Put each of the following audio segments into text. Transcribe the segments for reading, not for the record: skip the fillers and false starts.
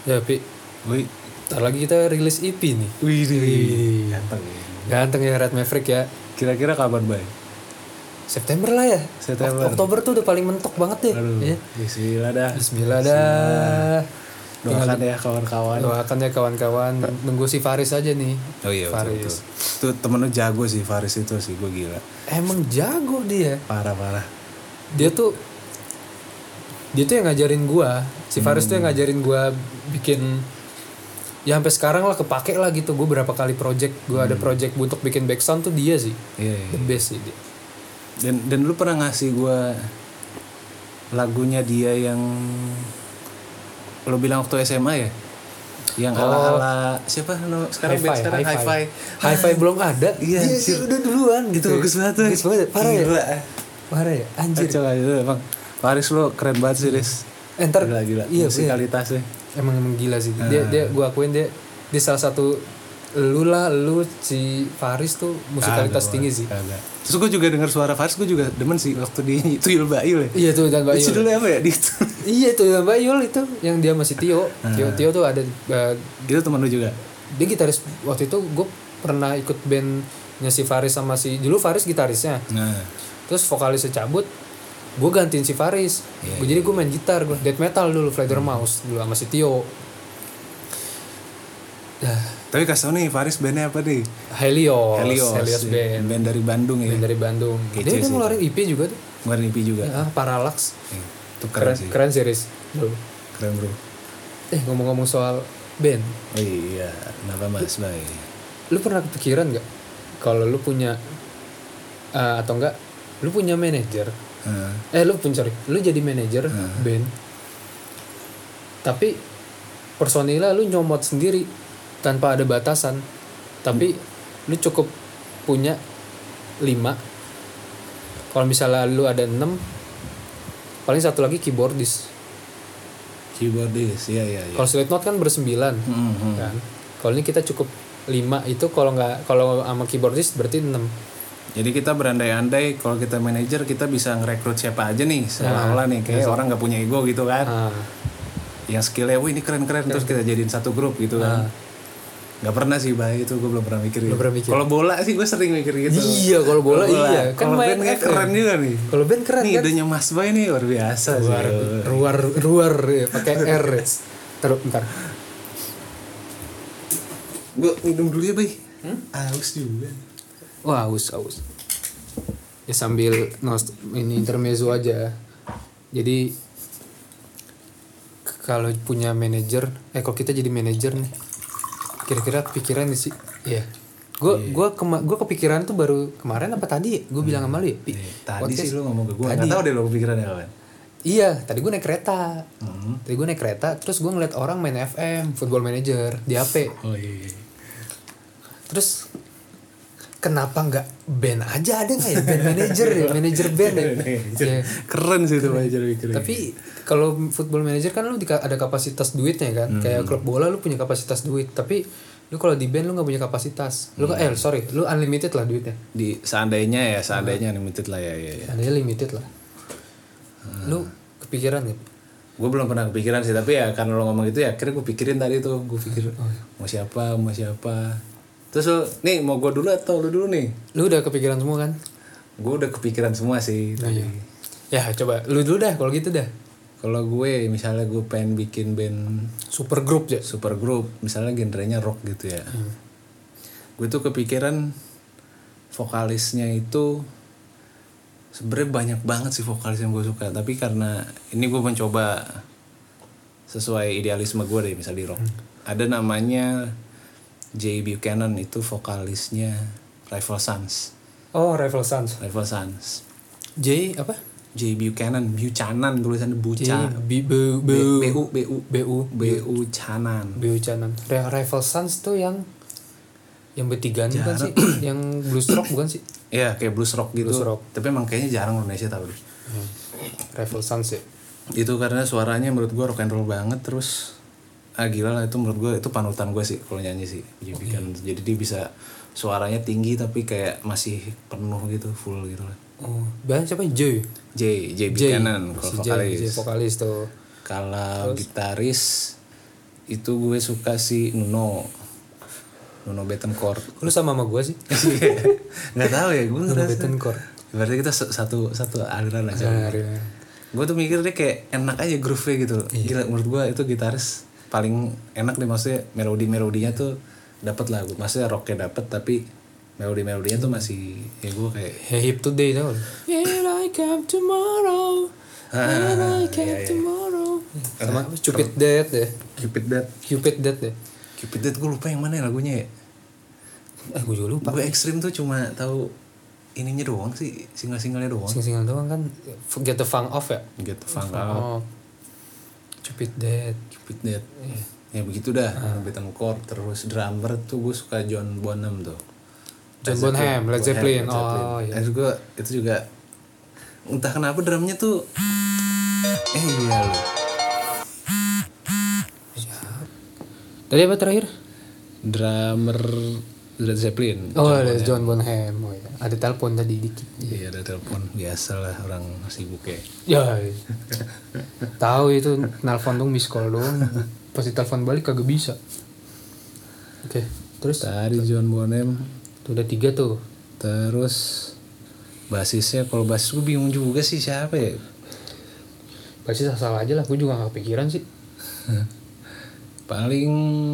Ya Pi, Wih, ntar lagi kita rilis EP nih. wih, ganteng ya. Ganteng ya Red Maverick ya. Kira-kira kapan, Bay? September lah ya. September. Oktober tuh udah paling mentok banget deh. Aduh, Ya. bismillah dah. Bismillah dah. Doakan ya kawan-kawan. Doakan ya kawan-kawan. Nunggu si Faris aja nih. Oh iya, betul. Faris. Itu temen lu jago sih, Faris itu sih, gue gila. Emang jago dia. Parah-parah. Dia tuh yang ngajarin gua. Si Faris tuh yang ngajarin gua bikin, ya sampai sekarang lah kepake lah gitu. Gue berapa kali project, gue ada project untuk bikin backsound tuh dia sih. Iya, The best sih dia. Dan lu pernah ngasih gue lagunya dia yang lo bilang waktu SMA ya? Yang ala-ala siapa no, sekarang band sekarang Hi-Fi. Hi-Fi belum ada. Iya, dia udah duluan gitu. Itu bagus banget tuh. Bagus banget. Parah ya? Gila. Parah ya? Anjir. Coba itu Bang. Faris lo keren banget sih, Riz. Ntar Gila. iya, musikalitasnya. Emang gila sih. Dia gue akuin dia salah satu lu si Faris tuh musikalitas tinggi sih. Kagak. Terus gue juga denger suara Faris, gue juga demen sih waktu di Tuyul Bayul ya. Iya tuh dan Bayul. Itu judulnya apa ya? Iya tuh dan Bayul itu yang dia masih Tio. Tio tuh ada Itu teman lu juga. dia gitaris waktu itu. Gue pernah ikut bandnya si Faris sama si dulu Faris gitarisnya. Nah, Terus vokalisnya cabut, gue gantiin si Faris. Jadi gue main gitar, gue death metal dulu, Fledermaus dulu sama si Tio. tapi kasih tau nih Faris bandnya apa nih? Helios band. Band dari Bandung ya. Band dari Bandung. Kece Dia sih. ngeluarin EP juga tuh. Ngeluarin EP juga. Ya, Parallax. Itu keren sih. Keren series. Dulu. Keren bro. Ngomong-ngomong soal band, Oh iya, kenapa Mas Bay? lu pernah kepikiran gak kalau lu punya atau enggak lu punya manajer? Lu jadi manajer band, tapi personilnya lu nyomot sendiri tanpa ada batasan, tapi lu cukup punya 5. Kalau misalnya lu ada 6, paling satu lagi keyboardis. Iya. Kalau Slipknot kan ber9 kan. Kalau ini kita cukup 5 itu, kalau sama keyboardis berarti 6. Jadi kita berandai-andai kalau kita manajer kita bisa ngerekrut siapa aja nih seolah-olah nih kayak orang nggak punya ego gitu kan. Yang skillnya, wih ini keren-keren terus kita jadiin satu grup gitu kan. Gak pernah sih Bay, itu gue belum pernah mikir. Kalau bola sih gue sering mikir gitu. Iya, kalau bola iya. Kan main band keren juga nih. Kalau band keren nih, kan. idenya Mas Bay nih luar biasa sih. Ruar ya, pakai R. Taruh bentar. Gue minum dulu ya Bay. Haus juga. Wah, haus. Ya sambil ini intermezzo aja. Jadi kalau punya manajer, kalau kita jadi manajer nih, kira-kira kepikiran gak sih? Iya. Gue kepikiran tuh baru kemarin apa tadi? Gue bilang sama lu ya. Tadi sih lu ngomong ke gue. Nggak tahu deh lu kepikiran kapan. Iya, tadi gue naik kereta. Terus gue ngeliat orang main FM, Football Manager di HP. Oh iya. Terus kenapa nggak band aja, ada nggak ya band manager ya, manajer band ya? Keren sih itu manajer mikirnya. Tapi kalau Football Manager kan lu ada kapasitas duitnya kan, kayak klub bola lu punya kapasitas duit, tapi lu kalau di band lu nggak punya kapasitas, lu lu unlimited lah duitnya. Seandainya unlimited lah ya. Seandainya limited lah. Lu kepikiran nggak? Gue belum pernah kepikiran sih, tapi ya karena lo ngomong gitu ya akhirnya gue pikirin tadi tuh, gue pikir mau siapa. Terus lo, nih mau gue dulu atau lu dulu nih? Lu udah kepikiran semua kan? Gue udah kepikiran semua sih. Iya. Ya coba lu dulu dah kalau gitu dah. Kalau gue misalnya gue pengen bikin band super group, misalnya genrenya rock gitu ya. Gue tuh kepikiran vokalisnya itu sebenarnya banyak banget sih vokalis yang gue suka, tapi karena ini gue mencoba sesuai idealisme gue deh, misal di rock. Ada namanya Jay Buchanan, itu vokalisnya Rival Sons. Oh, Rival Sons. Jay apa? Jay Buchanan tulisannya Buca. Buchanan. Rival Sons tuh yang bertigaan bukan sih? Yang blues rock bukan sih? Iya, kayak blues rock gitu. Tapi emang kayaknya jarang Indonesia tahu deh. Rival Sons ya. Itu karena suaranya menurut gue rock and roll banget, terus gila lah, itu menurut gue itu panutan gue sih kalau nyanyi sih. Jadi dia bisa suaranya tinggi tapi kayak masih penuh gitu, full gitu lah. Oh, band siapa? Jay Buchanan kalau vokalis. Jay vokalis tuh. Kalau gitaris itu gue suka si Nuno Bettencourt. Lu sama gue sih. Nggak tahu ya, gue Nuno ngerasa Bettencourt. berarti kita satu aliran aja. Gue tuh mikir dia kayak enak aja groove-nya gitu. Gila, menurut gue itu gitaris paling enak nih, maksudnya melodinya tuh dapat lah. Maksudnya rocknya dapat, tapi melodinya tuh masih ya gue kayak Hip Today tau. Here I come tomorrow. Here I come tomorrow. Sama Cupid Dead deh. Cupid Dead gue lupa yang mana ya lagunya ya. Gue juga lupa. Gue ekstrim tuh cuma tahu ininya doang sih, single-singlenya doang. Single doang kan. Get the Funk Off ya. Get the Funk Out. Cupid Dead. Ya begitu dah. Bettencourt, terus drummer tuh gue suka John Bonham tuh. John Bonham, Led Zeppelin. Oh iya. Itu juga entah kenapa drumnya tuh iya loh. Tadi apa terakhir? Drummer Led Zeppelin. Oh, ada John Bonham. Oh iya. Ada telepon tadi dikit. Iya, ada telepon. Biasalah orang sibuk ya. Ya. Tahu itu nelpon dong, miss call doang. Pas ditelepon balik kagak bisa. Oke, terus Tadi John Bonham. tuh udah 3 tuh. Terus basisnya, kalau basis gue bingung juga sih siapa ya. Pasti asal aja lah, gue juga gak kepikiran sih. Paling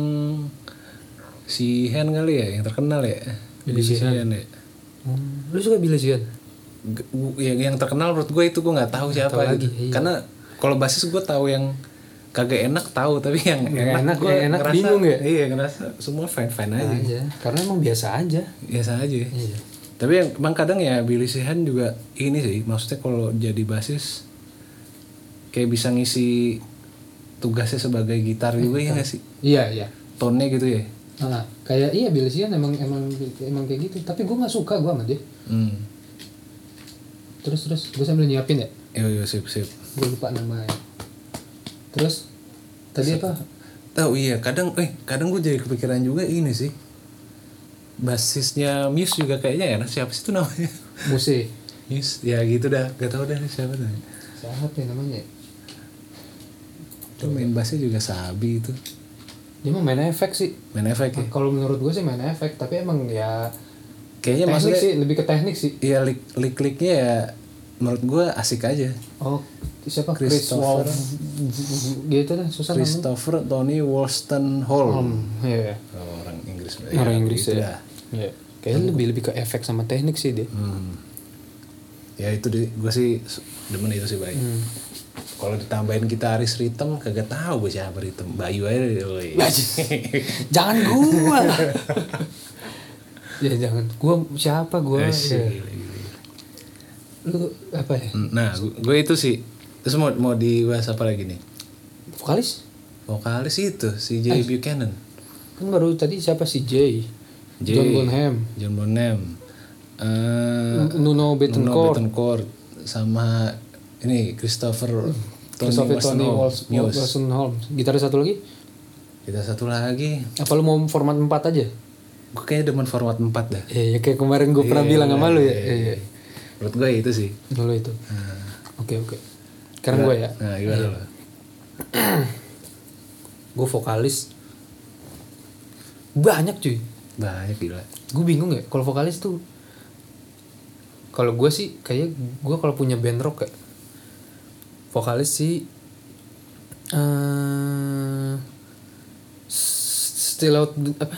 si Hen kali ya, yang terkenal ya. Billy Sheehan ya. Lu suka Billy Sheehan? Yang terkenal menurut gue itu gue nggak tahu siapa tahu gitu. lagi, iya. Karena kalau basis gue tahu yang kagak enak tahu, tapi yang enak gue enak ngerasa, bingung ya. Iya, ngerasa semua fine aja. Karena emang biasa aja. Biasa aja. Iya. Tapi yang emang kadang ya Billy Sheehan juga ini sih, maksudnya kalau jadi basis kayak bisa ngisi tugasnya sebagai gitar juga ya nggak sih? Iya. Tone-nya gitu ya. Kayak iya Billy Sheehan emang kayak gitu. Tapi gue nggak suka gue sama dia. Terus gue sambil nyiapin ya. Iya sip. Gue lupa namanya. Terus tadi apa? Tahu iya, kadang gue jadi kepikiran juga ini sih. Basisnya Muse juga kayaknya enak. Siapa sih itu namanya? Muse. Muse. Ya gitu dah, gak tahu dah siapa tuh. Siapa ya namanya? Itu main bassnya juga Sabi itu. Dia mah main efek sih. Main efek ya. Kalau menurut gue sih main efek, tapi emang ya kayaknya teknik maksudnya sih, lebih ke teknik sih. Iya, lick-licknya ya menurut gue asik aja. Oh, siapa? Christopher gitu dah, susah namanya. Christopher Tony Wolstenholme. Iya. Orang Inggris. Orang Inggris gitu ya. Iya. Kayaknya lebih ke efek sama teknik sih dia. Ya itu gue sih demen itu sih baik. Kalau ditambahin gitaris rhythm kagak tahu gue siapa rhythm. Bayu aja. Jangan gua. Ya jangan. Gua siapa gua? Ya. Lu apa ya? Nah, gue itu sih. Terus mau dibahas apa lagi nih? Vokalis itu si Jay Buchanan. Kan baru tadi siapa si Jay? John Bonham. Nuno Bettencourt sama ini Christopher Tony Wolstenholme. Gitaris satu lagi? Kita satu lagi. Apa lu mau format 4 aja? Gue kayaknya demen format 4 dah. Iya, kayak kemarin gue pernah bilang sama lu ya. Iya. Menurut gue itu sih. Dulu itu. Oke. Sekarang gue ya. Nah, gimana lo? Gue vokalis banyak cuy. Banyak gila. Gue bingung ya kalau vokalis tuh. Kalau gue sih kayak gue kalau punya band rock kayak vokalis sih Still Out apa?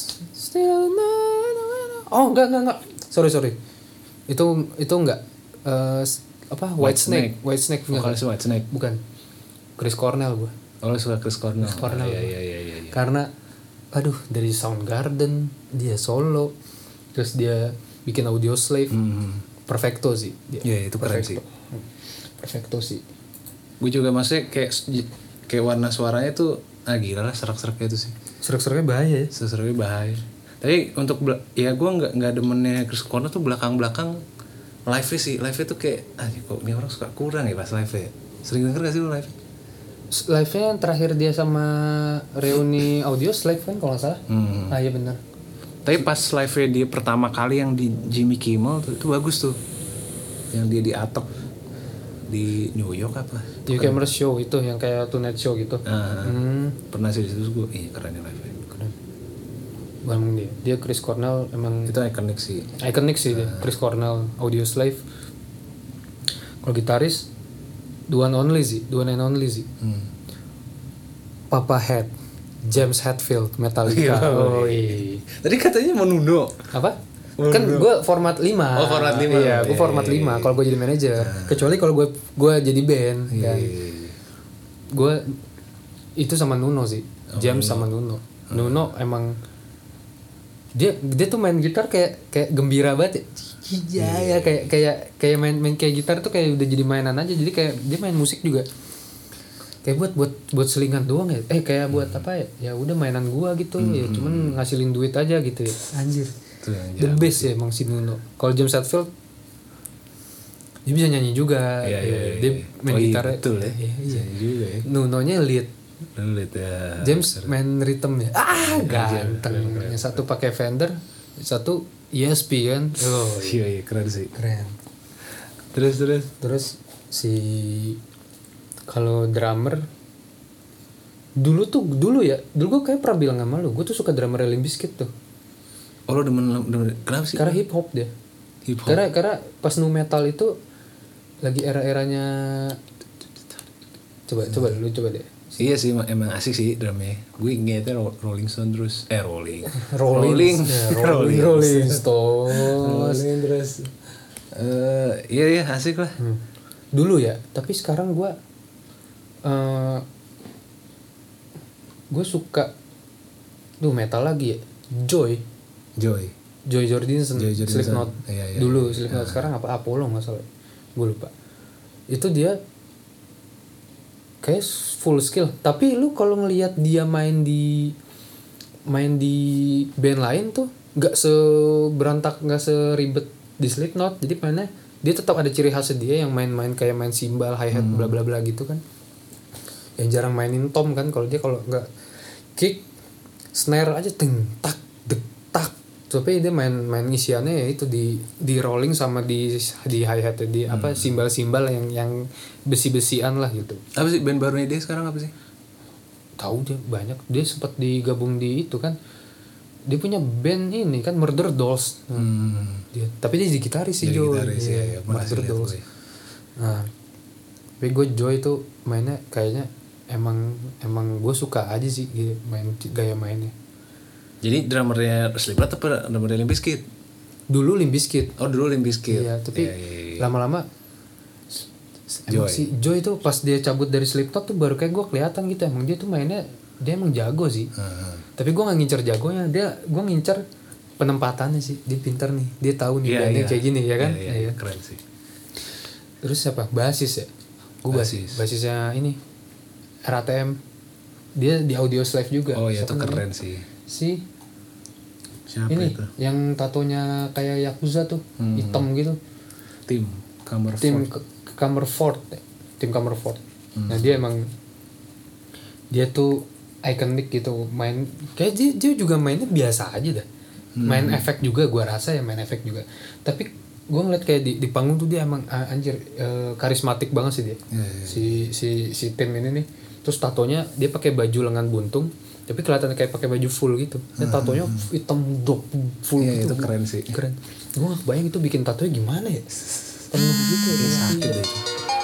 Oh enggak. Sorry. Itu enggak apa? White Snake Vokalis White Snake. Bukan. Chris Cornell gue. Oh, suka Chris Cornell. Iya. Karena aduh, dari Soundgarden dia solo, terus dia bikin Audioslave. Perfecto sih dia. Iya, itu keren sih. Perfecto sih. Gue juga maksudnya kayak warna suaranya tuh gila lah, serak-seraknya itu sih. Serak-seraknya bahaya ya. Serak-seraknya bahaya. Tapi untuk ya gue nggak demennya Chris Cornell tuh belakang live-nya sih. Live-nya tuh kayak kok ini orang suka kurang ya pas live-nya. Sering denger gak sih lu live? Live-nya yang terakhir dia sama reuni Audioslave kan kalau nggak salah. Iya benar. Tapi pas live-nya dia pertama kali yang di Jimmy Kimmel tuh, itu bagus tuh. Yang dia di Atok. di New York apa? Di Camera Show itu yang kayak Tonight Show gitu. Pernah sih di situ gue, keren ya live. Keren. Emang dia Chris Cornell emang Itu ikonik sih. Ikonik sih dia. Chris Cornell, Audioslave. Kalau gitaris, the one and only sih. Papa Head, James Hetfield, Metallica. Tadi katanya mau Nuno. Apa? Kan gue format 5. Oh, format 5. Iya, gue format 5 kalau gue jadi manajer. Kecuali kalau gue jadi band kan. Gue itu sama Nuno sih. James sama Nuno. Nuno emang dia tuh main gitar kayak gembira banget ya. Kayak main kayak gitar tuh kayak udah jadi mainan aja. Jadi kayak dia main musik juga kayak buat selingan doang ya. Kayak buat apa ya? Ya udah mainan gua gitu ya, cuman ngasilin duit aja gitu ya. Anjir. The best ya emang si Nuno. Kalau James Hetfield dia bisa nyanyi juga. Dia main gitar. Betul ya. Iya juga ya. Nunonya lead ya. James main rhythm ya. Ganteng. Yang satu pakai Fender, satu ESP kan. Iya, keren sih. Keren. Terus si kalau drummer dulu gue kayak pernah bilang sama lu, gue tuh suka drummer Limp Bizkit tuh. Oh, lo demen kenapa sih? Karena hip hop dia. Hip hop. Karena pas nu metal itu lagi era-eranya. Coba deh. Iya sih, emang asik sih drumnya. Gue ingetnya Rolling Stone terus. Rolling Stone. Terus. Iya asik lah. Dulu ya, tapi sekarang gue suka metal lagi ya. Joy Jordison. Slipknot. Iya. Dulu Slipknot, sekarang apa Apollo nggak salah. Gue lupa. Itu dia kayak full skill, tapi lu kalau ngelihat dia main di band lain tuh nggak seberantak, nggak seribet di Slipknot. Jadi mainnya dia tetap ada ciri khasnya dia yang main kayak main cymbal, hi-hat, bla bla bla gitu kan. Yang jarang mainin tom kan, kalau dia kalau nggak kick snare aja teng tak dek tak. Tapi dia main isiannya ya itu di rolling sama di hi-hat di apa simbal-simbal yang besi-besian lah gitu. Apa sih band barunya dia sekarang apa sih? Tahu dia banyak. Dia sempat digabung di itu kan. Dia punya band ini kan Murder Dolls. Tapi dia jadi gitaris sih Joy. Ya, Murder Dolls. Nah, tapi gue Joy itu mainnya kayaknya emang gue suka aja sih gaya mainnya. Jadi drummernya Slipknot apa drummernya Limp Bizkit? Dulu Limp Bizkit. Oh, dulu Limp Bizkit. Iya, tapi lama-lama emang si Joy itu pas dia cabut dari Slipknot tuh baru kayak gue kelihatan gitu, emang dia tuh mainnya dia emang jago sih. Tapi gue nggak ngincer jagonya, gue ngincer penempatannya sih. Dia pintar nih, dia tahu nih bandnya kayak gini ya kan. Iya, keren sih. Terus siapa? Basis ya. Gue basisnya ini RATM. Dia di Audioslave juga. Oh iya, itu keren sih. Si siapa ini itu? Yang tatonya kayak Yakuza tuh, hitam gitu. Tim Comerford. Nah dia tuh ikonik gitu, main kayak dia juga mainnya biasa aja dah. Main efek juga, gua rasa ya main efek juga. Tapi gua ngeliat kayak di panggung tuh dia emang anjir karismatik banget sih dia. Si Tim ini nih. Terus tatonya dia pakai baju lengan buntung, tapi kelihatan kayak pakai baju full gitu. Dan tatonya hitam full gitu. Itu keren sih. Keren. Gua gak kebayang itu bikin tatonya gimana ya. Penuh gitu ya. Sakit itu.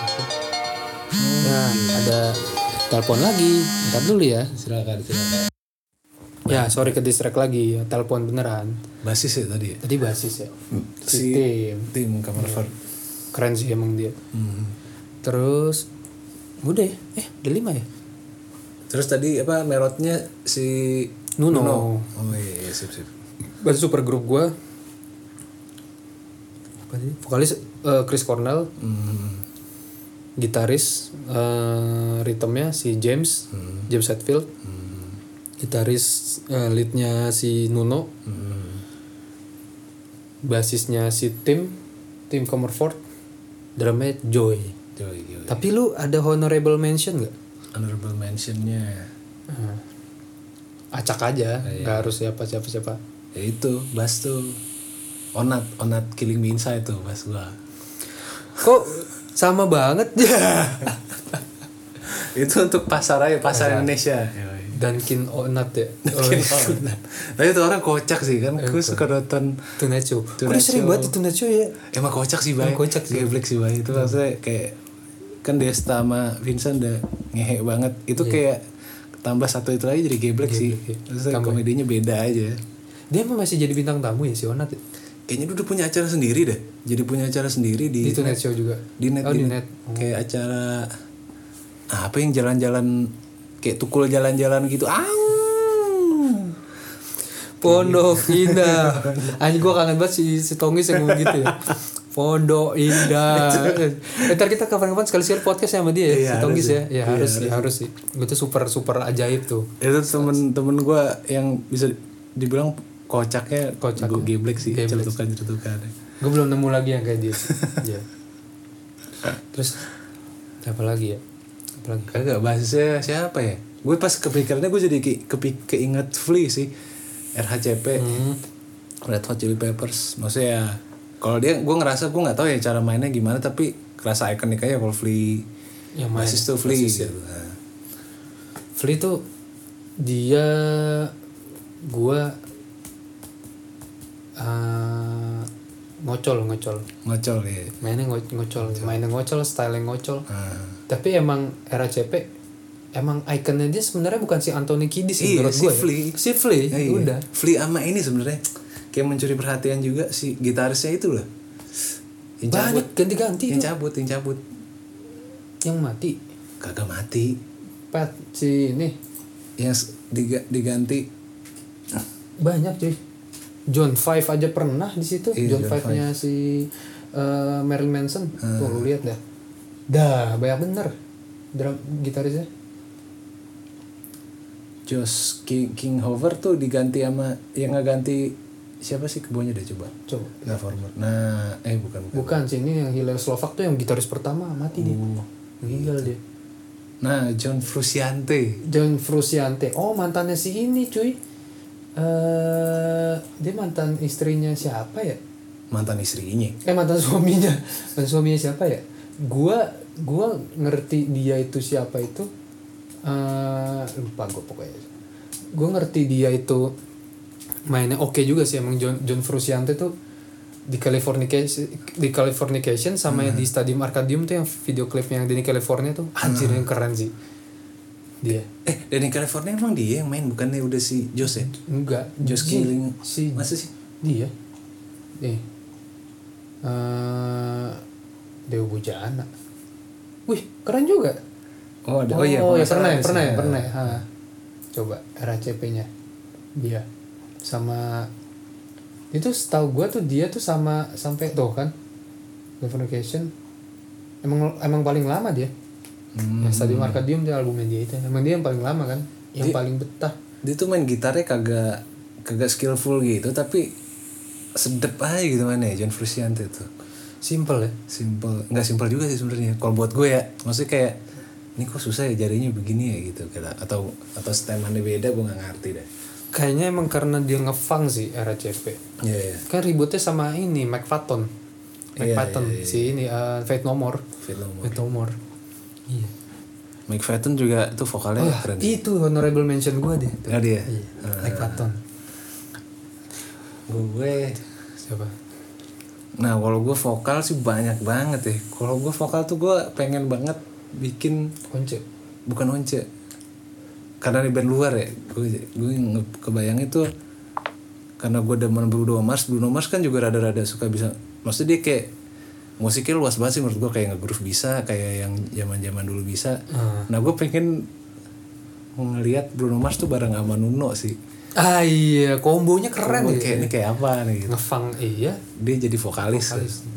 Nah, ada telepon lagi. Ntar dulu ya. Silakan. Ya, sorry ke distract lagi. Telepon beneran. Basis ya tadi ya? Tadi basis ya. Si Tim Comerford. Keren sih emang dia. Terus udah ya? Udah 5 ya? Terus tadi apa merotnya si Nuno. Oh iya, sip. Bahasa super grup gue. Vokalis Chris Cornell. Gitaris rhythmnya si James Hetfield. Gitaris leadnya si Nuno. Basisnya si Tim Comerford. Drumnya Joy. Tapi lu ada honorable mention gak? Honorable mentionnya acak aja, nggak harus siapa. Ya itu, bass tuh Onat Killing Me Inside tuh bass gua. Kok sama banget. Itu untuk pasar Indonesia. Dunkin Onat ya. Tapi itu orang kocak sih kan. Gue suka nonton Tonight Show. Gue sering banget di Tonight Show ya. Emang kocak sih Bay. Geblek sih Bay. Itu maksudnya kayak kan Desta sama Vincent udah ngehe banget. Itu kayak tambah satu itu lagi jadi geblek sih. Maksudnya komedinya beda aja. Dia emang masih jadi bintang tamu ya si Onat ya? Kayaknya dia udah punya acara sendiri dah. Jadi punya acara sendiri di Tonight Show juga. Di net. Kayak acara apa yang jalan-jalan kayak tukul jalan-jalan gitu. Pondok Indah. Anjing gue kangen banget si Tonggis yang ngomong gitu ya. Pondok Indah. Ntar kita kapan-kapan sekali-sekali podcast sama dia ya, si Tonggis ya. Ya harus sih. Gue tuh super ajaib tuh. Itu temen gue yang bisa dibilang kocaknya gue geblek sih. Celutukan. Gue belum nemu lagi yang kayak dia. Ya. Terus apa lagi ya? Kagak bahasnya siapa ya? Gue pas kepikirannya gue jadi keinget Flea sih. RHCP, Red Hot Chili Peppers. Maksudnya ya kalau dia gue ngerasa gue nggak tahu ya cara mainnya gimana tapi kerasa ikonik aja kalau Flea. Yang main basis tuh Flea gitu. Flea tuh dia gue ngocol ya. Mainnya ngocol, style ngocol. Tapi emang RHCP emang ikonnya dia sebenarnya bukan si Anthony Kiedis menurut gue. Si Flea. Udah. Flea sama ini sebenarnya kayak mencuri perhatian juga si gitarisnya itu loh. Banyak ganti-ganti. Yang cabut. Yang mati. Kagak mati. Pat si ini. Yang diganti. Banyak cuy. John 5 aja pernah di situ. John 5-nya si Marilyn Manson. Tuh lu lihat dah. Banyak bener drum gitarisnya. Josh King Hover tuh diganti sama yang ngeganti siapa sih kebonya deh coba. Nah former. Nah, bukan sih ini yang Hilaire Slovak tuh yang gitaris pertama mati dia. Meninggal dia. Nah, John Frusciante. Oh, mantannya si ini cuy. Dia mantan istrinya siapa ya? Mantan istrinya. Mantan suaminya. Mantan suaminya siapa ya? Gua ngerti dia itu siapa itu. Lupa gue pokoknya. Gue ngerti dia itu mainnya oke juga sih emang John Frusciante tuh di Californication sama di Stadium Arcadium tuh yang video klipnya yang Danny California tuh anjir yang keren sih dia. Danny California emang dia yang main bukannya udah si Josh ya? Enggak, Josh Killing si masa sih? Dia Dewa Bujana. Wih keren juga. Pernah ya. Coba RHCP-nya dia sama itu setahu gue tuh dia tuh sama sampai tuh kan Californication emang paling lama dia. Yang Stadium Arcadium dia albumnya dia itu emang dia yang paling lama kan, yang paling betah. Dia tuh main gitarnya kagak skillful gitu tapi sedep aja gitu mainnya John Frusciante tuh. Simple ya? Nggak simple juga sih sebenarnya. Kalau buat gue ya, maksudnya kayak ini kok susah ya jarinya begini ya gitu atau stemannya beda gue nggak ngerti deh. Kayaknya emang karena dia ngefang sih RHCP. Iya. Kan ributnya sama ini Mike Patton. Si ini Faith No More. Iya. Mike Patton juga tuh vokalnya keren. Itu honorable mention gue deh. Nah dia. Iya. Mike Patton. Gue siapa? Nah kalau gue vokal sih banyak banget ya. Kalau gue vokal tuh gue pengen banget bikin bukan once karena di band luar ya. Gue kebayang itu karena gue demen Bruno Mars kan juga rada-rada suka bisa. Maksudnya dia kayak musiknya luas banget sih menurut gue, kayak nge-groove bisa, kayak yang zaman-zaman dulu bisa. Nah gue pengen ngelihat Bruno Mars tuh bareng sama Nuno sih. Iya, kombonya keren ya. Kayak ini kayak apa nih gitu. Ngefang iya. Dia jadi vokalis.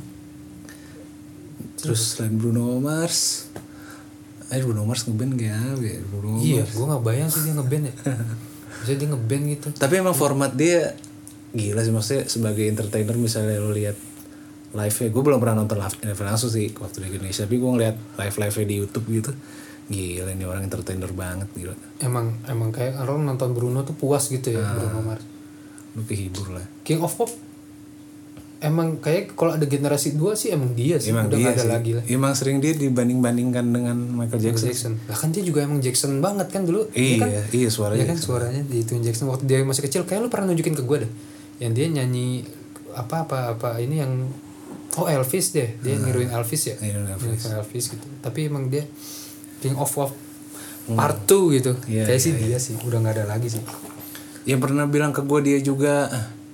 Terus selain Bruno Mars ngeband kayak apa ya? Iya, gue gak bayang sih dia ngeband ya. Maksudnya dia ngeband gitu. Tapi emang format dia gila sih, maksudnya sebagai entertainer misalnya lo lihat live-nya, gue belum pernah nonton live langsung sih waktu di Indonesia, tapi gue ngeliat live-nya di YouTube gitu. Gila ini orang entertainer banget gila. Emang kayak orang nonton Bruno tuh puas gitu ya, Bruno Mars. Lu kehibur lah. King of Pop? emang kayak kalau ada generasi 2 sih emang dia sih, Emang udah dia nggak ada sih. lagi lah. Emang sering dia dibanding-bandingkan dengan Michael Jackson. Jackson. Lah kan dia juga emang Jackson banget kan dulu. Dia kan, Iya suaranya. dia kan suaranya diituin Jackson waktu dia masih kecil. Kayak lu pernah nunjukin ke gue deh. Yang dia nyanyi apa ini yang Elvis deh. Dia niruin Elvis ya. Niruin Elvis gitu. Tapi emang dia King of Pop Part 2 gitu. Iya, Kayak sih dia sih udah nggak ada lagi sih. Yang pernah bilang ke gue dia juga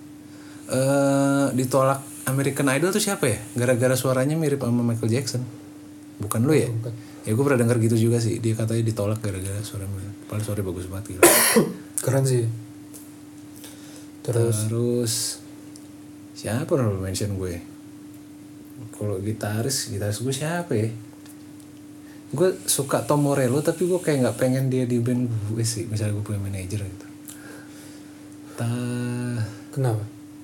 ditolak American Idol tuh siapa ya? Gara-gara suaranya mirip sama Michael Jackson. Bukan lu ya? Bukan. Ya gue pernah dengar gitu juga sih. Dia katanya ditolak gara-gara suara mirip. Padahal suaranya bagus banget gitu. Keren sih. Terus siapa orang mention gue? Kalau gitaris gue siapa ya? Gue suka Tom Morello tapi gue kayak nggak pengen dia di band gue sih. Misalnya gue punya manajer gitu. Kenapa?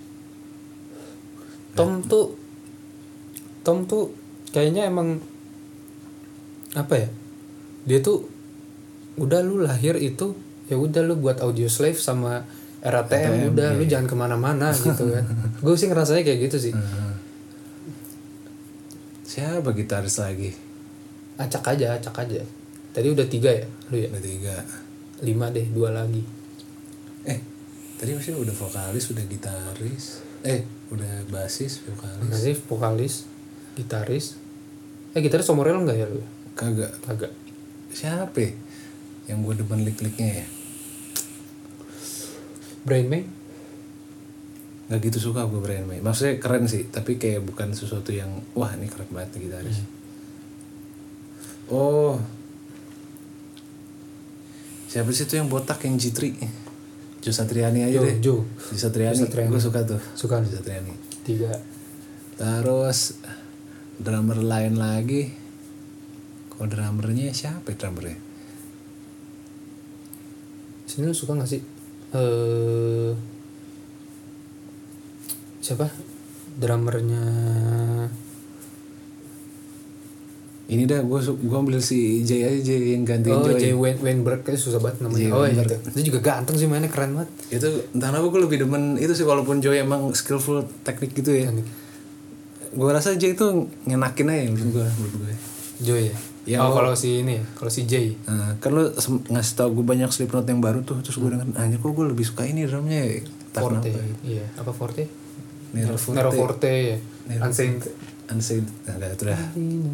Tom tuh kayaknya emang apa ya? Dia tuh udah lu lahir itu ya udah lu buat audio slave sama RATM udah lu jangan kemana-mana gitu kan. Gue sih ngerasanya kayak gitu sih. Siapa gitaris lagi? Acak aja. Tadi udah 3 ya lu ya? Udah 3. 5 deh, 2 lagi. Tadi maksudnya udah vokalis, udah gitaris. Udah basis, vokalis. Basis, vokalis, gitaris. Gitaris Tom Morello enggak ya lu? Kagak. Siapa ya? Yang gue demen lik-liknya ya? Brian May? Gak gitu suka gue Brian May. Maksudnya keren sih, tapi kayak bukan sesuatu yang wah ini keren banget nih gitaris. Oh, siapa sih itu yang botak yang G3? Jo Satriani aja deh. Jo Satriani. Gue suka tuh. Suka. Jo Satriani. 3. Terus drummer lain lagi. Kalau drummernya siapa ya drummernya? Sini lu suka gak sih? Siapa? Drummernya Ini dah gue ambil si Jay aja, Jay yang gantiin Joy. Jay Weinberg kan susah banget namanya. Itu. Dia juga ganteng sih, mainnya keren banget. Itu entah kenapa gue lebih demen itu sih, walaupun Joy emang skillful teknik gitu ya. Gue rasa Jay itu ngenakin aja menurut gue. Joy ya? Kalau si ini ya, kalau si Jay. Kan lu ngasih tau gue banyak Slipknot yang baru tuh, terus gue denger anjir kok gue lebih suka ini drumnya ya. Forte. Iya, apa Forte? Nero Forte ya. Unsaid. Nah, itu dah.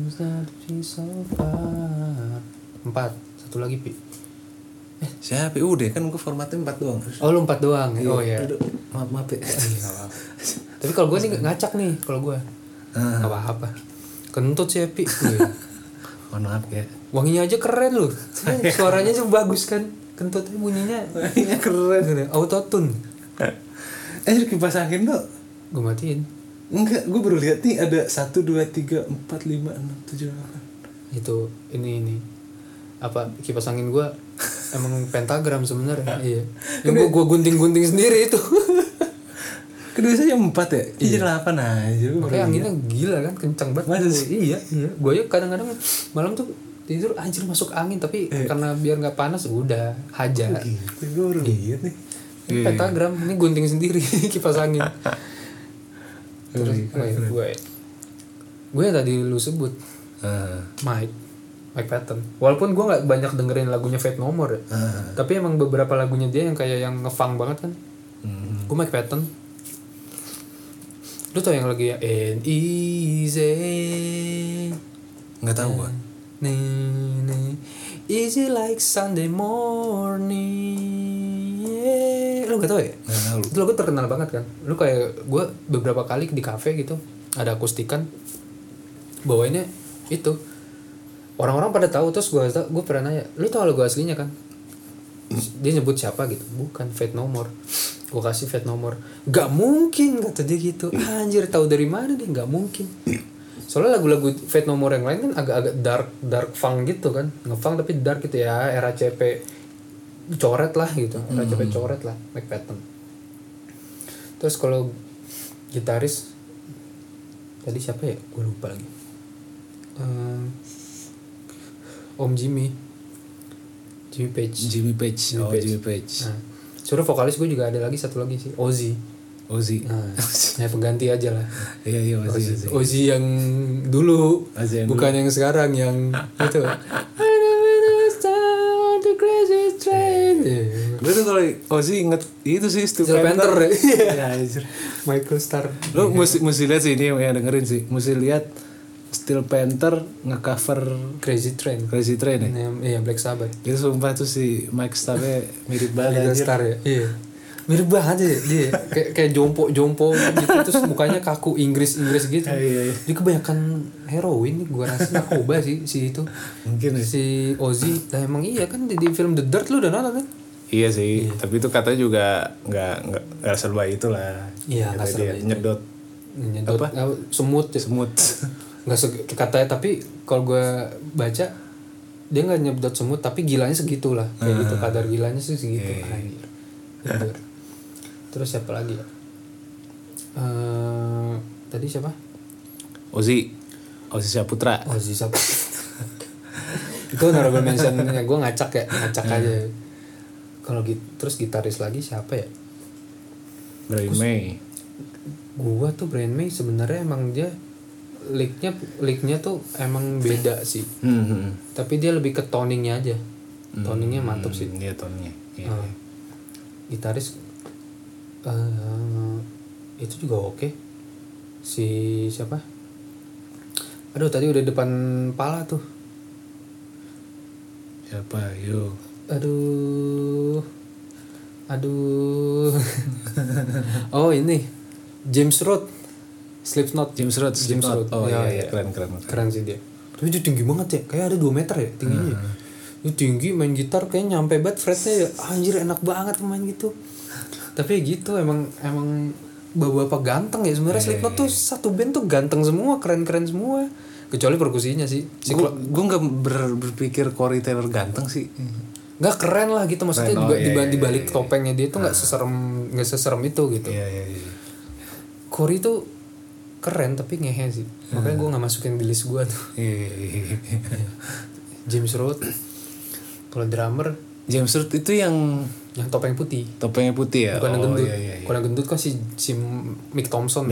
4. Satu lagi Pi. Siapa? Udah kan gue formatnya 4 doang. Oh lu 4 doang. Oh iya. Maaf ya. Tapi kalau gue sih ngacak nih kalau gue. Gak apa-apa. Kentut sih Pi. Mohon maaf ya. Wanginya aja keren loh. Suaranya tuh bagus kan. Kentutnya bunyinya keren. Autotune. Kipas angin tuh Gue matiin. Enggak, gue baru lihat nih ada 1, 2, 3, 4, 5, 6, 7, 8. Itu ini apa kipas angin gue emang pentagram sebenarnya. Iya. Yang gue gunting sendiri itu. Kedua saya 4 ya? Iya 8 aja. Makanya anginnya gila kan, kencang banget. Iya. Gue ya kadang-kadang malam tuh tidur anjir masuk angin, tapi karena biar nggak panas udah hajar. Gitu, gue baru lihat nih. Pentagram ini gunting sendiri kipas angin. Terus gue yang tadi lu sebut Mike Patton. Walaupun gue nggak banyak dengerin lagunya Fate No More ya. Tapi emang beberapa lagunya dia yang kayak yang ngefunk banget kan. Gue Mike Patton. Lu tau yang lagi ya And Easy. Nggak tahu gue. Easy like Sunday morning. Lu gak tau ya? Nggak tahu. Itu lagu terkenal banget kan. Lu kayak gue beberapa kali di kafe gitu ada akustikan bawainnya itu. Orang-orang pada tahu, terus gue pernah nanya, lu tau lagu aslinya kan? Dia nyebut siapa gitu. Bukan Fate No More. Gue kasih Fate No More. Gak mungkin kata dia gitu. Anjir tahu dari mana dia? Gak mungkin. Soalnya lagu-lagu Fate No More yang lain kan agak-agak dark funk gitu kan, ngefunk tapi dark gitu ya, era CP coret lah gitu, era CP coret lah, Mike Patton. Terus kalau gitaris tadi siapa ya, gue lupa lagi. Om Jimmy Page. Jimmy Page. Nah, suruh vokalis gue juga ada lagi satu lagi sih, Ozzy Ozzy. Nah, ya pengganti aja lah. Iya Ozzy. Ozzy yang dulu, Ozzy yang bukan yang sekarang yang itu. The crazy train. Gue tuh kalau Ozzy inget itu sih Steel Panther. Panther. Iya. Ya, anjir. Michael Starr. Lu mesti lihat sih ini yang dengerin sih. Mesti lihat Steel Panther ngecover Crazy Train. Crazy Train ya. Iya, Black Sabbath. Itu sumpah tuh si Mike Starr mirip banget. Michael anjir. Starr ya. Iya. Mirip banget ya dia. Kayak jompo gitu, terus mukanya kaku Inggris gitu. Iya. Dia kebanyakan heroin nih, gua rasa narkoba sih si itu. Mungkin ya. Si Ozzy. Lah emang iya kan di film The Dirt lu udah nonton kan? Iya sih, tapi itu katanya juga nggak serba itulah. Iya, nggak Kata dia serba itu. nyedot Nyedot semut ya. semut. Nggak katanya, tapi kalau gue baca dia nggak nyedot semut tapi gilanya segitu lah kayak gitu, kadar gilanya sih segitu. Anjir. Tidur. Terus siapa lagi ya? Tadi siapa? Ozzy Saputra. Ozzy siapa? Itu honorable mention ya, gue ngacak aja. Kalau terus gitaris lagi siapa ya? Brian May. Gua tuh Brian May sebenarnya emang dia licknya tuh emang beda sih. Tapi dia lebih ke toningnya aja. Toningnya mantap sih. Iya toningnya. Iya. Gitaris itu juga oke. Si siapa? Aduh tadi udah depan pala tuh. Siapa? Yo. Aduh. Oh ini James Root. Slipknot. James Root. Oh iya, Keren sih dia. Tapi dia tinggi banget ya, kayak ada 2 meter ya tingginya. Dia tinggi, main gitar kayak nyampe banget fretnya ya. Anjir enak banget main gitu. Tapi gitu emang bapak ganteng ya sebenarnya. Slipknot tuh satu band tuh ganteng semua, keren-keren semua. Kecuali perkusinya sih. Gue nggak berpikir Corey Taylor ganteng sih. Nggak keren lah gitu maksudnya. Keren, di balik topengnya dia tuh nggak seserem itu gitu. Iya. Corey tuh keren tapi ngehe sih. Makanya gue nggak masukin di list gue tuh. Iya. James Root. Kalau drummer James Root itu yang topeng putih. topengnya putih ya. Bukan yang gendut. Iya. Kalau yang gendut kan si Mick Thompson.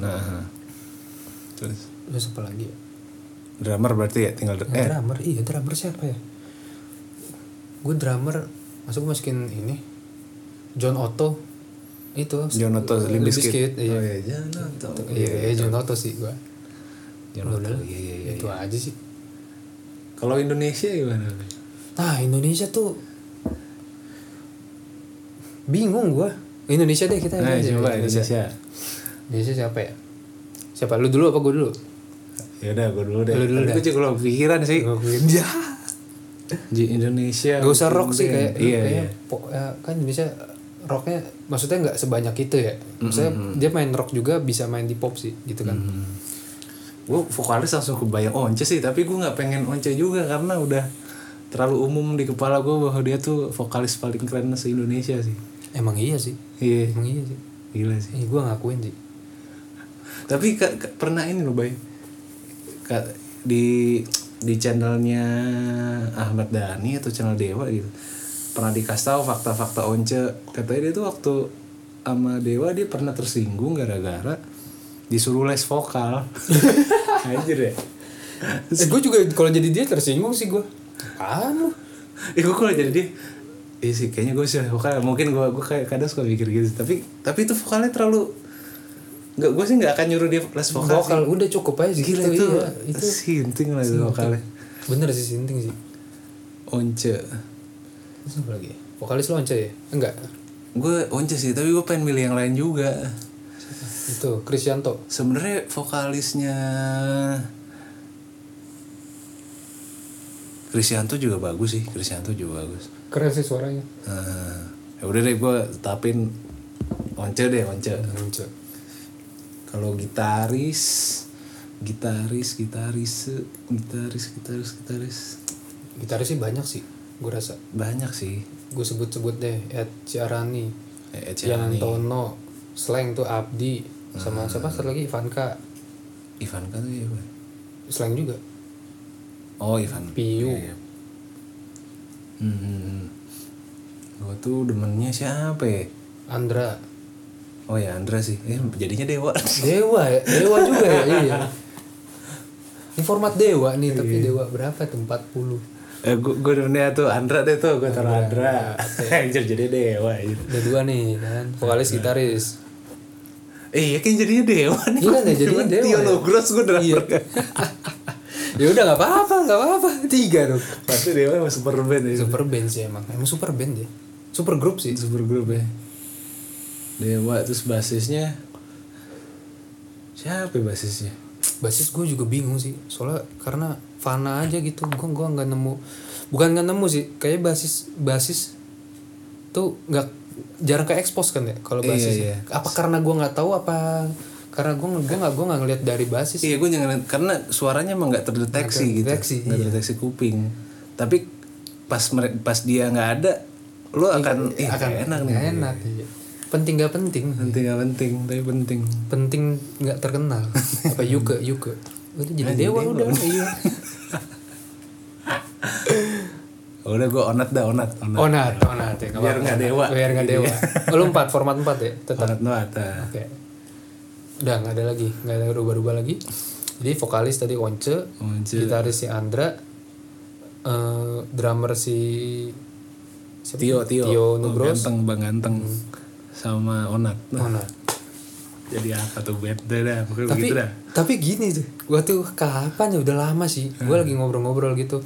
Terus apa lagi ya? Drummer berarti ya tinggal Drummer. Iya, drummer siapa ya? Gue drummer gue masukin ini John Otto Limp Bizkit. Iya. John Otto. Iya, John Otto sih gue. John Otto. Iya. Itu aja sih. Kalau Indonesia gimana? Nah, Indonesia tuh bingung gue. Indonesia deh kita. Coba Indonesia. Indonesia siapa ya? Siapa? Lu dulu apa gue dulu? Ya udah, gue dulu deh. Gue juga kalau pikiran sih. Dia. Di Indonesia. Gak usah rock sih kayak. Iya. Kan Indonesia rocknya maksudnya nggak sebanyak itu ya. Maksudnya dia main rock juga bisa main di pop sih gitu kan. Gue vokalis langsung kebayang Once sih, tapi gue nggak pengen Once juga karena udah terlalu umum di kepala gue bahwa dia tuh vokalis paling keren se Indonesia sih. Emang iya sih. Iya. Emang iya sih. Gila sih. Gue ngakuin sih. Tapi pernah ini loh Bay, di channelnya Ahmad Dhani atau channel Dewa gitu, pernah dikasih tahu fakta-fakta Once. Katanya dia tuh waktu sama Dewa dia pernah tersinggung gara-gara disuruh les vokal. Anjir ya. Gue juga kalau jadi dia tersinggung sih gue. Apaan lu? Gue kalau jadi dia, sih kayaknya gue sih vokal. Mungkin gue kayak kadang suka mikir gitu. Tapi itu vokalnya terlalu. Nggak, gue sih nggak akan nyuruh dia les vokal. Udah cukup aja sih. Gila gitu, itu sinting lah itu vokalnya. Bener sih sinting sih. Once. Terus apa lagi? Vokalis lo Once ya? Enggak. Gue Once sih, tapi gue pengen milih yang lain juga. Itu Krisyanto. Sebenarnya vokalisnya Krisyanto juga bagus sih. Keren sih suaranya. Ya udah deh gue tetapin Once. Kalau gitaris Gitaris sih banyak sih, gue rasa. Banyak sih. Gue sebut deh, Ed Sheeran, Yantono, Slang tuh Abdi, sama siapa satu lagi Ivanka tuh ya Bang. Slang juga. Oh Ivan Piu. Iya. Gue tuh demennya siapa ya? Andra. Oh ya Andra sih, jadinya Dewa. Dewa ya, Dewa juga ya, iya. Ini format Dewa nih, tapi Dewa berapa tuh? 40. Gue demennya tuh Andra deh tuh, gue taruh Andra. Anjir jadi Dewa. Ada 2 nih kan, vokalis gitaris. Iya kan jadinya Dewa nih. Iya kan ya, jadinya Dewa. Tio Nugros gue drummer. Iya. Ya udah nggak apa-apa, 3 dong. Pasti Dewa emang super band ya. Super band sih emang super band ya. Super grup sih. Super grup ya. Dewa terus basisnya siapa ya basisnya? Basis gue juga bingung sih, soalnya karena fana aja gitu. Gue nggak nemu, bukan nggak nemu sih, kayak basis tuh nggak, jarang ke expose kan ya kalau basis. Iya. Apa karena gue nggak tahu, apa karena gue nggak ngeliat dari basis. Iya gue jangan, karena suaranya emang nggak terdeteksi gitu, nggak terdeteksi kuping. Tapi pas dia nggak ada, lo akan enak nih. Enak. Iya. Penting nggak penting, tapi penting. Penting nggak terkenal. Apa Yuke udah jadi Dewa udah. Iya. Udah gue onat ya. Biar nggak Dewa. Lu 4 format 4 ya tetap. Onat. Oke. Udah nggak ada rubah-rubah lagi. Jadi vokalis tadi Once. Gitaris si Andra, drummer si Tio Nugros, Bang Ganteng. Sama Onat. Jadi apa tuh beda dah, begitu dah. Tapi gini tuh, gua tuh kapan ya, udah lama sih. Gua lagi ngobrol-ngobrol gitu.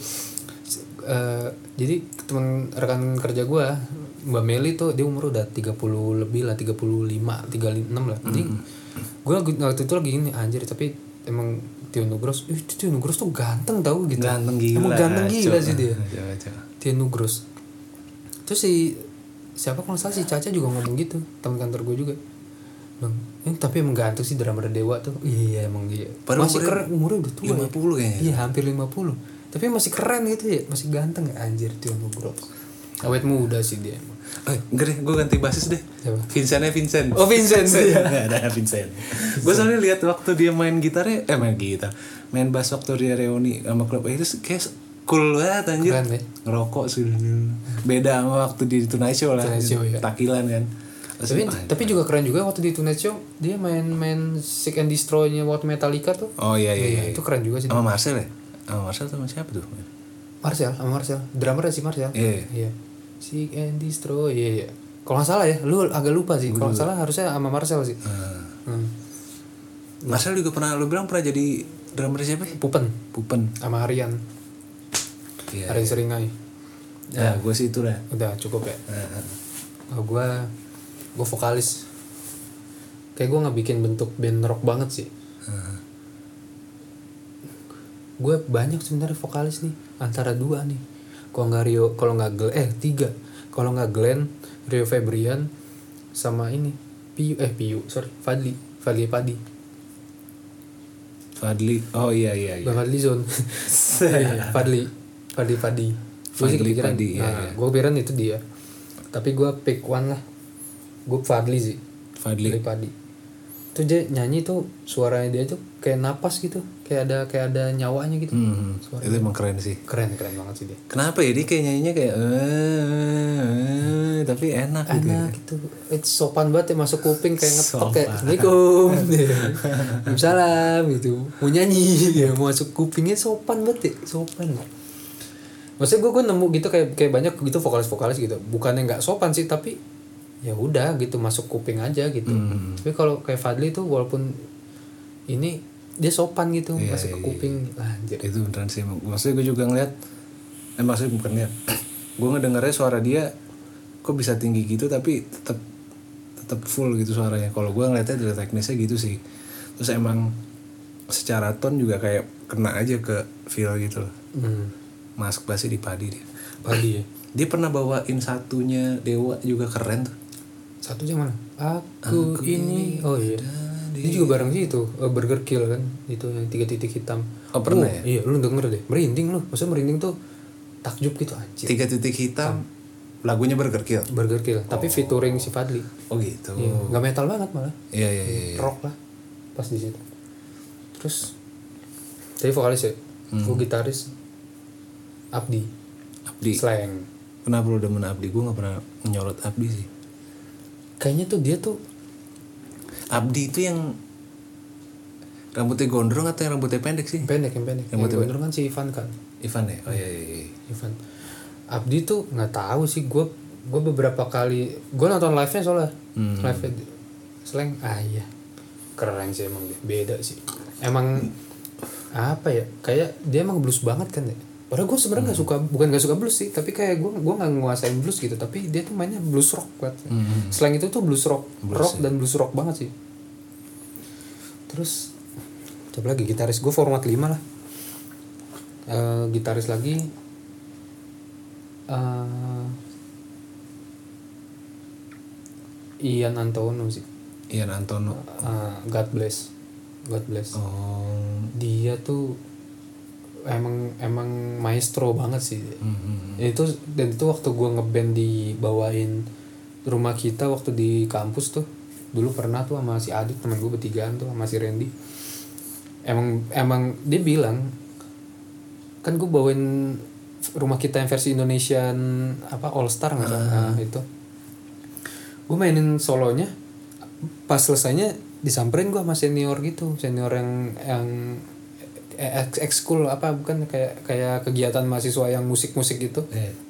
Jadi teman rekan kerja gua, Mbak Meli tuh, dia umur udah 30 lebih lah, 35, 36 lah. Jadi gua waktu itu lagi gini, anjir, tapi emang Tio Nugros tuh ganteng tau gitu. Ganteng gila. Emang ganteng gila sih dia. Coba. Tio Nugros. Terus siapa kalau salah si Caca juga ngomong gitu, teman kantor gue juga. Bang, tapi emang ganteng sih drummer Dewa tuh. Iya emang dia. Masih keren, umurnya udah tua. 50 kayaknya. Iya, hampir 50. Tapi masih keren gitu ya, masih ganteng ya, anjir Tio Nugros. Awet muda sih dia emang. Enggak deh, gue ganti basis deh. Siapa? Vincent. Oh, Vincent. Enggak ada Vincent. Gue soalnya lihat waktu dia main gitarnya, main bass waktu dia reuni sama klub itu kayak cool banget anjir. Keren ya. Ngerokok sih. Beda sama waktu di Tonight Show lah. Ya. Takilan kan. Tapi juga keren juga waktu di Tonight Show dia main Sick and Destroy-nya waktu Metallica tuh. Oh iya. Itu keren juga sih. Sama Marcel ya? Sama Marcel sama siapa tuh? Marcel. Drummernya si Marcel. Iya. Sick and Destroy. Iya. Kalau nggak salah ya, lu agak lupa sih. Kalau nggak salah harusnya sama Marcel sih. Marcel juga lu bilang pernah jadi drummer siapa? Pupen. Sama Harian. Iya. Harian Seringai. Ya, gue sih itu lah. Udah cukup ya. Kalau gue vokalis. Kayak gue nggak bikin bentuk band rock banget sih. Gue banyak sebenarnya vokalis nih, antara 2 nih. Kalau nggak 3. Kalau nggak Glenn, Rio Febrian, sama ini Fadli Oh iya. Bang Fadli Zon. Fadli. Gue sih kepikiran. Gue pikiran itu dia. Tapi gue pick one lah. Gue Fadli sih. Fadli. Itu dia nyanyi tuh, suaranya dia tuh kayak napas gitu, kayak ada nyawanya gitu. Itu emang keren sih. Keren banget sih dia. Kenapa ya dia kayak nyanyinya kayak tapi enak gitu. Itu sopan banget ya, masuk kuping kayak ngetok kayak Assalamualaikum. Waalaikumsalam gitu. Mau nyanyi ya, mau masuk kupingnya sopan banget ya, sopan. Maksudnya gue nemu gitu kayak banyak gitu vokalis gitu. Bukannya nggak sopan sih, tapi ya udah gitu, masuk kuping aja gitu. Tapi kalau kayak Fadli tuh walaupun ini dia sopan gitu, masuk ke kuping. Anjir. Itu beneran sih. Maksudnya gue juga ngeliat, maksudnya bukan lihat, gue ngedengarnya suara dia kok bisa tinggi gitu tapi tetap full gitu suaranya. Kalau gue ngeliatnya dari teknisnya gitu sih. Terus emang secara tone juga kayak kena aja ke feel gitu. Masuk bassnya di Padi dia. Padi ya. Dia pernah bawain satunya Dewa juga keren tuh. Satunya mana? Aku ini. Oh iya. Ini juga bareng sih itu, Burger Kill kan. Itu yang 3 titik hitam. Oh pernah ya? Iya, lu denger deh. Merinding lu. Maksudnya merinding tuh takjub gitu anjir. 3 titik hitam. Lagunya Burger Kill. Tapi featuring si Fadli. Oh gitu. Iya, enggak metal banget malah. Iya. Rock lah. Pas di situ. Terus jadi vokalis ya. Gue gitaris Abdi. Slang. Kenapa lu demen Abdi? Gue gak pernah menyorot Abdi sih. Kayaknya tuh dia tuh Abdi itu yang rambutnya gondrong atau yang rambutnya pendek sih? Yang pendek. Yang gondrong kan si Ivan kan. Ivan ya? Oh iya. Ivan. Abdi tuh nggak tahu sih, gue beberapa kali gue nonton live nya soalnya. Live Slang iya keren sih, emang beda sih emang. Apa ya, kayak dia emang blues banget kan ya. Padahal gue sebenarnya bukan nggak suka blues sih, tapi kayak gue nggak nguasain blues gitu, tapi dia tuh mainnya blues rock banget. Slang itu tuh blues rock dan blues rock banget sih. Terus coba lagi gitaris gue format 5 lah. Gitaris lagi Ian Antono sih. Ian Antono. God bless. Oh. Dia tuh emang maestro banget sih. Itu waktu gue ngeband dibawain rumah kita waktu di kampus tuh. Dulu pernah tuh sama si Adit, teman gue bertigaan tuh, sama si Randy. Emang dia bilang, kan gue bawain rumah kita yang versi Indonesian All Star nggak salah. Itu gue mainin solonya, pas selesainya disamperin gue sama senior yang ekskul bukan kayak kegiatan mahasiswa yang musik gitu.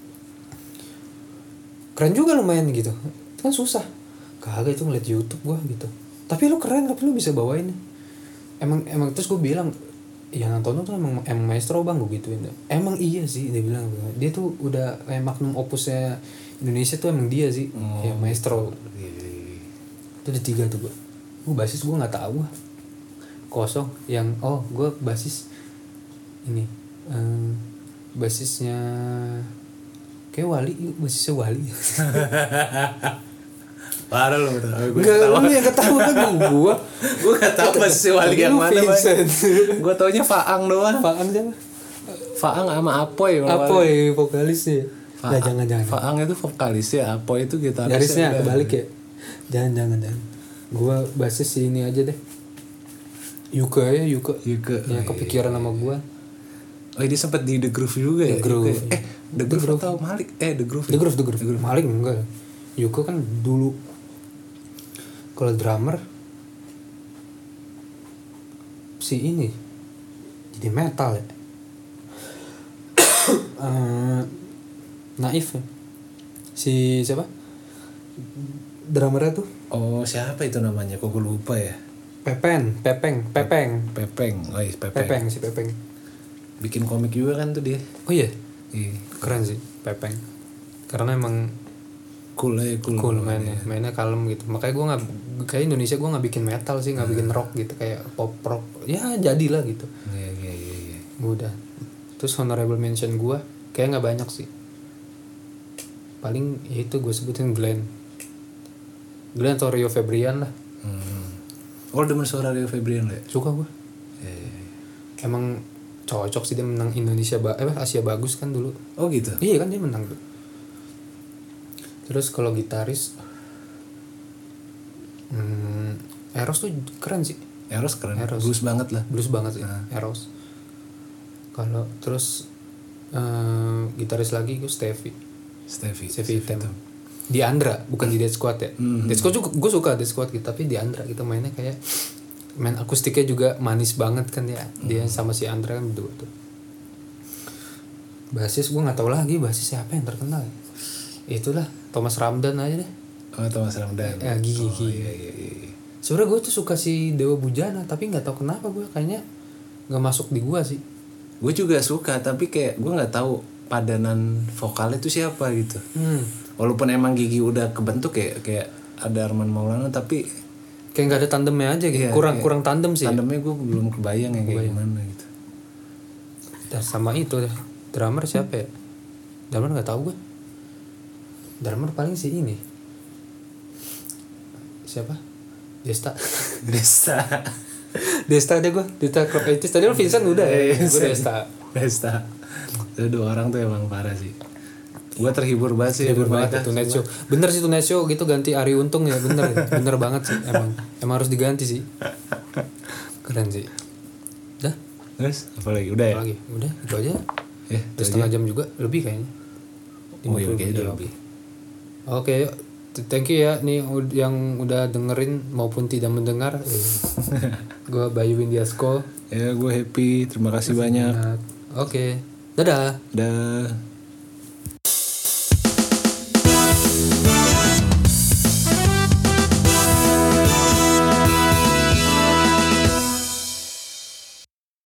Keren juga lo main gitu, itu kan susah. Kagak, itu ngeliat YouTube gue gitu. Tapi lu keren, tapi lu bisa bawain. Emang terus gue bilang, ya Antono tuh emang maestro bang, gue gituin. Emang iya sih, dia bilang dia tuh udah kayak magnum opusnya Indonesia tuh emang dia sih. Ya maestro. Itu ada 3 tuh gue basis gue nggak tahu kosong yang gue basis ini basisnya kayak basisnya Wali. Parah lo, gue yang ketawa kan gue nggak tahu basisnya Wali yang mana. Gue taunya Faang doang. Faang siapa? Faang sama Apoy vokalisnya. Jangan Faang itu vokalisnya, Apoy itu gitarisnya. Garisnya kebalik ya. Jangan. Gue basis ini aja deh. Yuka. Yang kepikiran sama gue. Oh, dia sempat di The Groove juga ya? The Groove. The Groove atau Malik? The Groove. Malik enggak. Yuka kan dulu. Kalau drummer si ini jadi metal ya. Naif ya. Si siapa? Drummernya tuh. Oh, siapa itu namanya? Kok gue lupa ya? Pepeng. Oh iya, Pepeng. Si Pepeng. Bikin komik juga kan tuh dia. Oh iya? Iya. Keren sih Pepeng. Karena emang cool mainnya kalem gitu. Makanya gue nggak, kayak Indonesia gue nggak bikin metal sih, nggak bikin rock gitu, kayak pop rock. Ya jadilah gitu. Iya. Udah. Terus honorable mention gue kayak nggak banyak sih. Paling ya itu gue sebutin Glenn atau Rio Febrian lah. Oh, demen suara Rio Febrian lah. Suka gue. Emang cocok sih, dia menang Indonesia Asia bagus kan dulu. Oh gitu. Iya kan dia menang tuh. Terus kalau gitaris Eros tuh keren sih. Eros keren. Blues banget sih. Eros. Kalau terus gitaris lagi gue Stevie Item. Di Andra, bukan di Dead Squad ya. Dead Squad juga gue suka Dead Squad gitu, tapi di Andra kita mainnya kayak main akustiknya juga manis banget kan ya. Dia sama si Andra kan berdua tuh. Basis gue nggak tahu lagi basis siapa yang terkenal. Itulah Thomas Ramdhan aja deh. Oh, Thomas Ramdhan. Ya, Gigi. Iya. Sebenarnya gue tuh suka si Dewa Bujana, tapi nggak tahu kenapa gue kayaknya nggak masuk di gue sih. Gue juga suka, tapi kayak gue nggak tahu padanan vokalnya itu siapa gitu. Walaupun emang Gigi udah kebentuk kayak ada Arman Maulana, tapi kayak nggak ada tandemnya aja gitu. Kurang tandem sih. Tandemnya gue belum kebayang yang kayak gimana gitu. Dan sama itu drummer siapa ya? Drummer nggak tahu gue. Drummer paling sih ini. Siapa? Desta aja gue. Desta Crop 80s. Tadi lo Vincent udah ya. Gue Desta. Itu 2 orang tuh emang parah sih. Gue terhibur banget sih. Tonight Show. Bener sih Tonight Show gitu ganti Arie Untung ya. Bener banget sih. Emang harus diganti sih. Keren sih. Dah. Terus apa lagi? Udah ya? Udah itu aja. Udah setengah jam juga. Lebih kayaknya. Oh iya kayaknya udah lebih. Oke, yuk. Thank you ya nih yang udah dengerin maupun tidak mendengar. Gue Bayu Windiasko. Ya gue happy, terima kasih banyak. Oke. Dadah. Dah.